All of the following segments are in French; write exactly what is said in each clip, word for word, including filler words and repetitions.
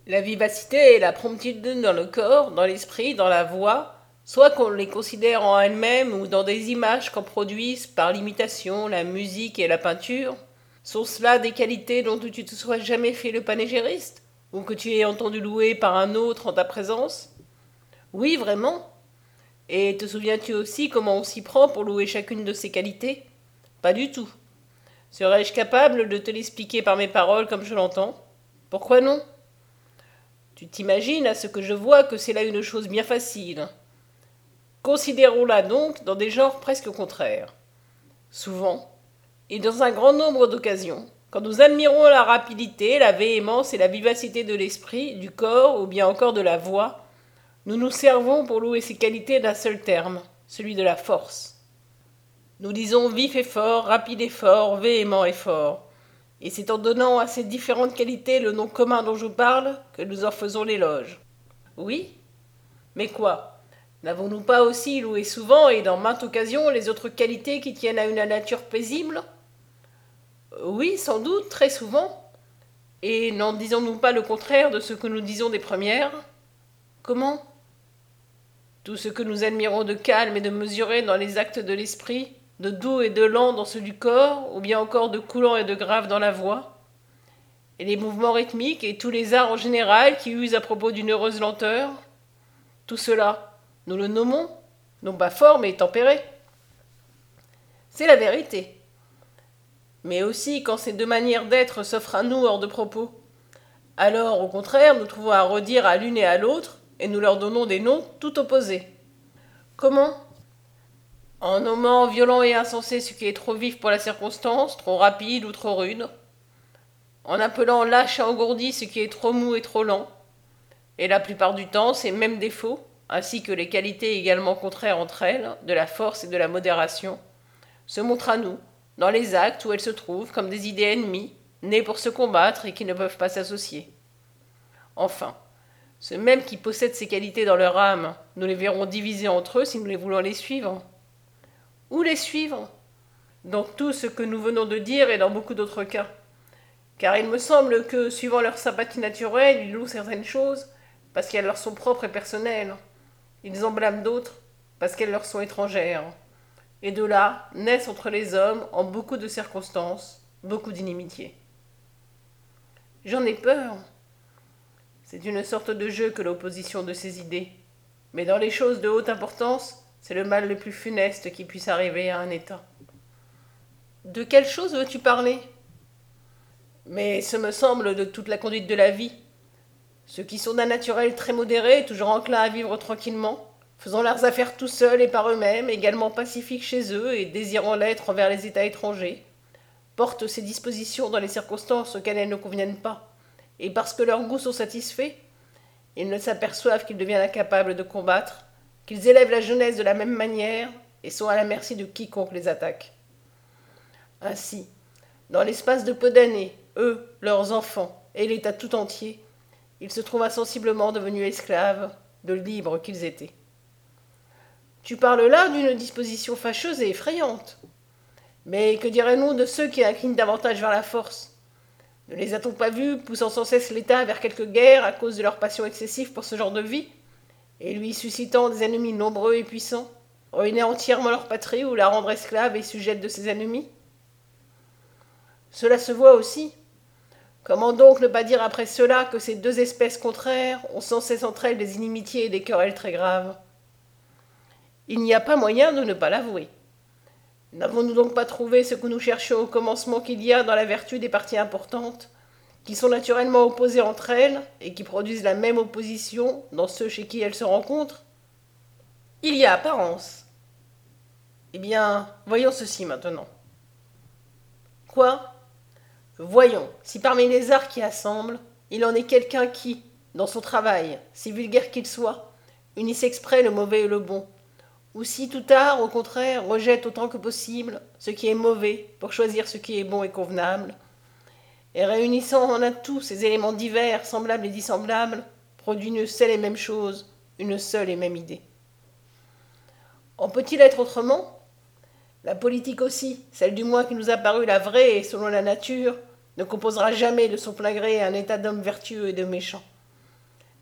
La vivacité et la promptitude dans le corps, dans l'esprit, dans la voix, soit qu'on les considère en elles-mêmes ou dans des images qu'on produise par l'imitation, la musique et la peinture, sont cela des qualités dont tu ne te sois jamais fait le panégériste, ou que tu aies entendu louer par un autre en ta présence? Oui, vraiment. Et te souviens-tu aussi comment on s'y prend pour louer chacune de ces qualités? Pas du tout. Serais-je capable de te l'expliquer par mes paroles comme je l'entends? Pourquoi non? Tu t'imagines à ce que je vois que c'est là une chose bien facile. Considérons-la donc dans des genres presque contraires. Souvent, et dans un grand nombre d'occasions, quand nous admirons la rapidité, la véhémence et la vivacité de l'esprit, du corps ou bien encore de la voix, nous nous servons pour louer ces qualités d'un seul terme, celui de la force. Nous disons vif et fort, rapide et fort, véhément et fort. Et c'est en donnant à ces différentes qualités le nom commun dont je parle que nous en faisons l'éloge. Oui, mais quoi? N'avons-nous pas aussi loué souvent et dans maintes occasions les autres qualités qui tiennent à une nature paisible? Oui, sans doute, très souvent. Et n'en disons-nous pas le contraire de ce que nous disons des premières? Comment? Tout ce que nous admirons de calme et de mesuré dans les actes de l'esprit, de doux et de lent dans ceux du corps, ou bien encore de coulant et de grave dans la voix, et les mouvements rythmiques et tous les arts en général qui usent à propos d'une heureuse lenteur, tout cela, nous le nommons, non pas fort mais tempéré. C'est la vérité. Mais aussi quand ces deux manières d'être s'offrent à nous hors de propos. Alors, au contraire, nous trouvons à redire à l'une et à l'autre, et nous leur donnons des noms tout opposés. Comment? En nommant violent et insensé ce qui est trop vif pour la circonstance, trop rapide ou trop rude. En appelant lâche et engourdi ce qui est trop mou et trop lent. Et la plupart du temps, ces mêmes défauts, ainsi que les qualités également contraires entre elles, de la force et de la modération, se montrent à nous, dans les actes où elles se trouvent comme des idées ennemies, nées pour se combattre et qui ne peuvent pas s'associer. Enfin, ceux mêmes qui possèdent ces qualités dans leur âme, nous les verrons divisés entre eux si nous les voulons les suivre. Où les suivre? Dans tout ce que nous venons de dire et dans beaucoup d'autres cas. Car il me semble que, suivant leur sympathie naturelle, ils louent certaines choses parce qu'elles leur sont propres et personnelles. Ils en blâment d'autres parce qu'elles leur sont étrangères. Et de là naissent entre les hommes, en beaucoup de circonstances, beaucoup d'inimitiés. J'en ai peur. C'est une sorte de jeu que l'opposition de ces idées. Mais dans les choses de haute importance, c'est le mal le plus funeste qui puisse arriver à un État. De quelle chose veux-tu parler? Mais ce me semble de toute la conduite de la vie. Ceux qui sont d'un naturel très modéré, toujours enclins à vivre tranquillement, faisant leurs affaires tout seuls et par eux-mêmes, également pacifiques chez eux et désirant l'être envers les États étrangers, portent ces dispositions dans les circonstances auxquelles elles ne conviennent pas, et parce que leurs goûts sont satisfaits, ils ne s'aperçoivent qu'ils deviennent incapables de combattre, qu'ils élèvent la jeunesse de la même manière et sont à la merci de quiconque les attaque. Ainsi, dans l'espace de peu d'années, eux, leurs enfants et l'État tout entier, ils se trouvent insensiblement devenus esclaves de libres qu'ils étaient. Tu parles là d'une disposition fâcheuse et effrayante. Mais que dirait-nous de ceux qui inclinent davantage vers la force? Ne les a-t-on pas vus poussant sans cesse l'État vers quelque guerre à cause de leur passion excessive pour ce genre de vie, et lui suscitant des ennemis nombreux et puissants, ruiner entièrement leur patrie ou la rendre esclave et sujette de ses ennemis? Cela se voit aussi. Comment donc ne pas dire après cela que ces deux espèces contraires ont sans cesse entre elles des inimitiés et des querelles très graves? Il n'y a pas moyen de ne pas l'avouer. N'avons-nous donc pas trouvé ce que nous cherchions au commencement qu'il y a dans la vertu des parties importantes, qui sont naturellement opposées entre elles et qui produisent la même opposition dans ceux chez qui elles se rencontrent? Il y a apparence. Eh bien, voyons ceci maintenant. Quoi? Voyons si parmi les arts qui assemblent, il en est quelqu'un qui, dans son travail, si vulgaire qu'il soit, unisse exprès le mauvais et le bon, ou si tout art, au contraire, rejette autant que possible ce qui est mauvais pour choisir ce qui est bon et convenable, et réunissant en un tout ces éléments divers, semblables et dissemblables, produit une seule et même chose, une seule et même idée. En peut-il être autrement? La politique aussi, celle du moins qui nous a paru la vraie et selon la nature, ne composera jamais de son plein gré un état d'hommes vertueux et de méchants.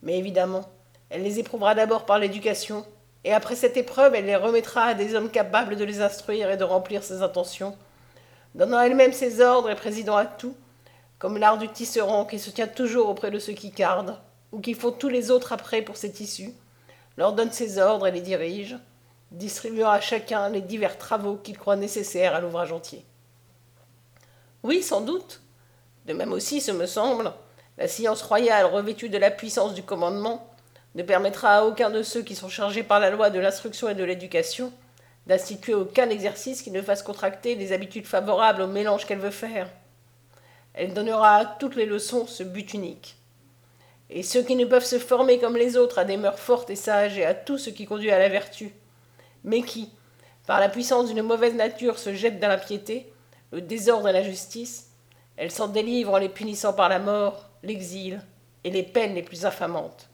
Mais évidemment, elle les éprouvera d'abord par l'éducation, et après cette épreuve, elle les remettra à des hommes capables de les instruire et de remplir ses intentions, donnant elle-même ses ordres et présidant à tout, comme l'art du tisserand qui se tient toujours auprès de ceux qui cardent, ou qui font tous les autres après pour ses tissus, leur donne ses ordres et les dirige, distribuant à chacun les divers travaux qu'il croit nécessaires à l'ouvrage entier. Oui, sans doute. De même aussi, ce me semble, la science royale revêtue de la puissance du commandement ne permettra à aucun de ceux qui sont chargés par la loi de l'instruction et de l'éducation d'instituer aucun exercice qui ne fasse contracter les habitudes favorables au mélange qu'elle veut faire. Elle donnera à toutes les leçons ce but unique. Et ceux qui ne peuvent se former comme les autres à des mœurs fortes et sages et à tout ce qui conduit à la vertu, mais qui, par la puissance d'une mauvaise nature, se jettent dans la piété, le désordre et l'injustice, elle s'en délivre en les punissant par la mort, l'exil et les peines les plus infamantes.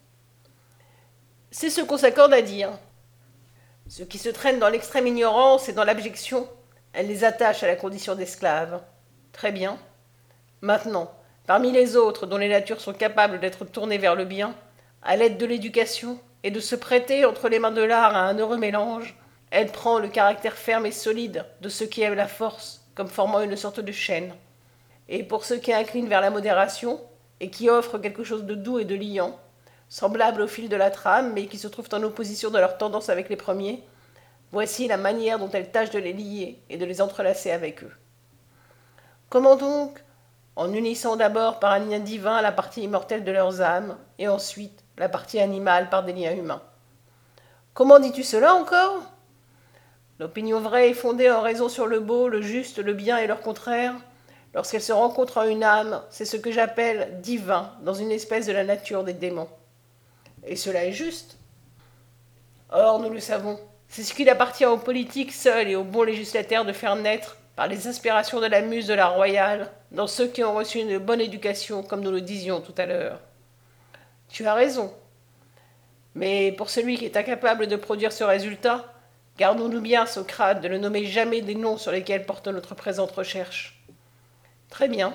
C'est ce qu'on s'accorde à dire. Ceux qui se traînent dans l'extrême ignorance et dans l'abjection, elle les attache à la condition d'esclaves. Très bien. Maintenant, parmi les autres dont les natures sont capables d'être tournées vers le bien, à l'aide de l'éducation et de se prêter entre les mains de l'art à un heureux mélange, elle prend le caractère ferme et solide de ceux qui aiment la force, comme formant une sorte de chaîne. Et pour ceux qui inclinent vers la modération, et qui offrent quelque chose de doux et de liant, semblable au fil de la trame, mais qui se trouvent en opposition de leur tendance avec les premiers, voici la manière dont elle tâche de les lier et de les entrelacer avec eux. Comment donc? En unissant d'abord par un lien divin la partie immortelle de leurs âmes, et ensuite la partie animale par des liens humains. Comment dis-tu cela encore? L'opinion vraie est fondée en raison sur le beau, le juste, le bien et leur contraire. Lorsqu'elle se rencontre en une âme, c'est ce que j'appelle divin, dans une espèce de la nature des démons. Et cela est juste. Or, nous le savons, c'est ce qu'il appartient aux politiques seuls et aux bons législateurs de faire naître, par les inspirations de la muse de la royale, dans ceux qui ont reçu une bonne éducation, comme nous le disions tout à l'heure. Tu as raison. Mais pour celui qui est incapable de produire ce résultat, gardons-nous bien, Socrate, de ne nommer jamais des noms sur lesquels porte notre présente recherche. Très bien.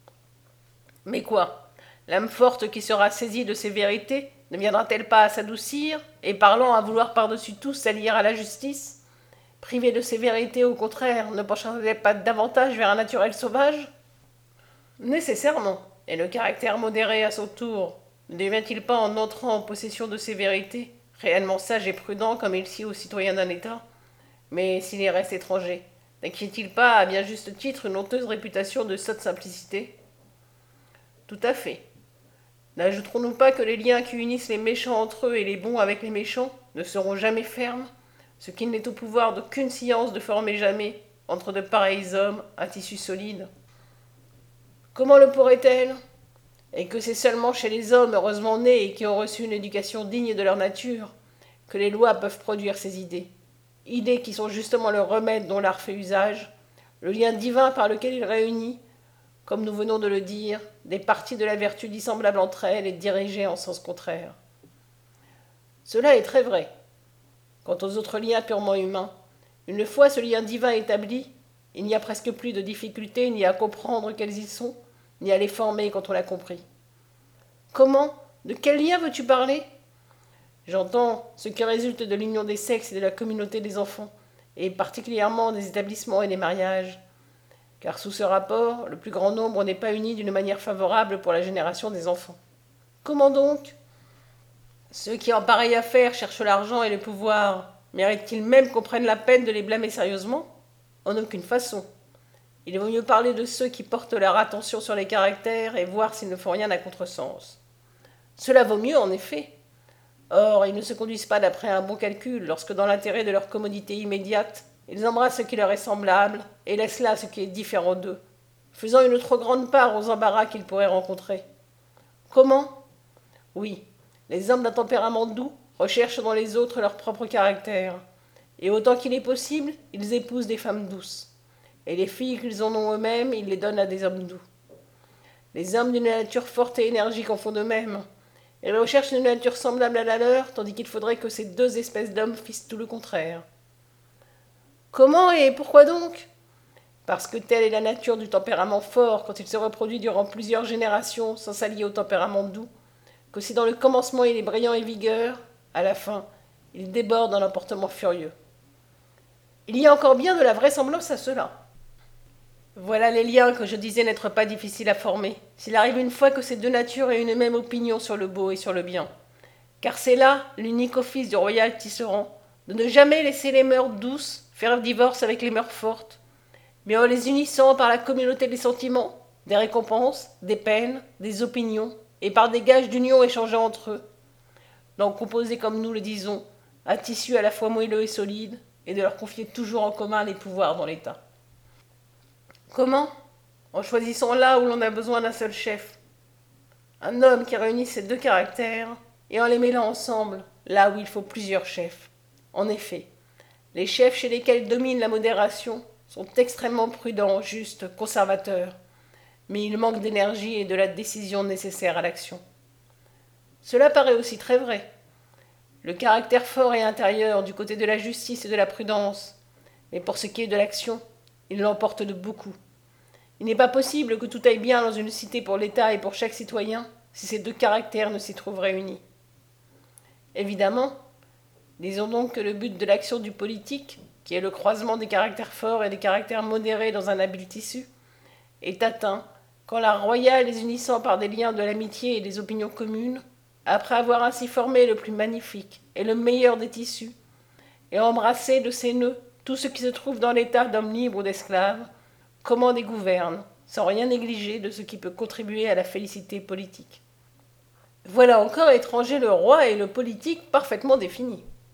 Mais quoi? L'âme forte qui sera saisie de ces vérités ne viendra-t-elle pas à s'adoucir, et parlant à vouloir par-dessus tout s'allier à la justice? Privée de ces vérités, au contraire, ne penchera-t-elle pas davantage vers un naturel sauvage? Nécessairement. Et le caractère modéré à son tour ne devient-il pas, en entrant en possession de ces vérités, réellement sage et prudent comme il sied aux citoyens d'un État? Mais s'il y reste étranger, n'acquiert-il pas, à bien juste titre, une honteuse réputation de sotte simplicité? Tout à fait. N'ajouterons-nous pas que les liens qui unissent les méchants entre eux et les bons avec les méchants ne seront jamais fermes, ce qu'il n'est au pouvoir d'aucune science de former jamais, entre de pareils hommes, un tissu solide? Comment le pourrait-elle? Et que c'est seulement chez les hommes heureusement nés et qui ont reçu une éducation digne de leur nature que les lois peuvent produire ces idées. Idées qui sont justement le remède dont l'art fait usage, le lien divin par lequel il réunit, comme nous venons de le dire, des parties de la vertu dissemblables entre elles et dirigées en sens contraire. Cela est très vrai. Quant aux autres liens purement humains, une fois ce lien divin établi, il n'y a presque plus de difficulté ni à comprendre quels ils sont, ni à les former quand on l'a compris. Comment? De quel lien veux-tu parler? J'entends ce qui résulte de l'union des sexes et de la communauté des enfants, et particulièrement des établissements et des mariages. Car sous ce rapport, le plus grand nombre n'est pas uni d'une manière favorable pour la génération des enfants. Comment donc? Ceux qui en pareille affaire cherchent l'argent et le pouvoir, méritent-ils même qu'on prenne la peine de les blâmer sérieusement? En aucune façon. Il vaut mieux parler de ceux qui portent leur attention sur les caractères et voir s'ils ne font rien à contresens. Cela vaut mieux, en effet. Or, ils ne se conduisent pas d'après un bon calcul lorsque, dans l'intérêt de leur commodité immédiate, ils embrassent ce qui leur est semblable et laissent là ce qui est différent d'eux, faisant une trop grande part aux embarras qu'ils pourraient rencontrer. Comment? Oui, les hommes d'un tempérament doux recherchent dans les autres leur propre caractère, et autant qu'il est possible, ils épousent des femmes douces, et les filles qu'ils en ont eux-mêmes, ils les donnent à des hommes doux. Les hommes d'une nature forte et énergique en font de même. Ils recherchent une nature semblable à la leur, tandis qu'il faudrait que ces deux espèces d'hommes fissent tout le contraire. Comment et pourquoi donc? Parce que telle est la nature du tempérament fort quand il se reproduit durant plusieurs générations sans s'allier au tempérament doux, que si dans le commencement il est brillant et vigueur, à la fin, il déborde en emportement furieux. Il y a encore bien de la vraisemblance à cela. Voilà les liens que je disais n'être pas difficiles à former, s'il arrive une fois que ces deux natures aient une même opinion sur le beau et sur le bien. Car c'est là l'unique office du royal tisserand, de ne jamais laisser les mœurs douces faire divorce avec les mœurs fortes, mais en les unissant par la communauté des sentiments, des récompenses, des peines, des opinions, et par des gages d'union échangés entre eux, d'en composer, comme nous le disons, un tissu à la fois moelleux et solide, et de leur confier toujours en commun les pouvoirs dans l'État. Comment? En choisissant là où l'on a besoin d'un seul chef. Un homme qui réunit ces deux caractères, et en les mêlant ensemble, là où il faut plusieurs chefs. En effet, les chefs chez lesquels domine la modération sont extrêmement prudents, justes, conservateurs, mais ils manquent d'énergie et de la décision nécessaire à l'action. Cela paraît aussi très vrai. Le caractère fort et intérieur du côté de la justice et de la prudence, mais pour ce qui est de l'action, il l'emporte de beaucoup. Il n'est pas possible que tout aille bien dans une cité pour l'État et pour chaque citoyen si ces deux caractères ne s'y trouvent réunis. Évidemment, disons donc que le but de l'action du politique, qui est le croisement des caractères forts et des caractères modérés dans un habile tissu, est atteint quand la royale les unissant par des liens de l'amitié et des opinions communes, après avoir ainsi formé le plus magnifique et le meilleur des tissus, et embrassé de ses nœuds tout ce qui se trouve dans l'état d'homme libre ou d'esclave, commande et gouverne, sans rien négliger de ce qui peut contribuer à la félicité politique. Voilà encore étranger le roi et le politique parfaitement définis.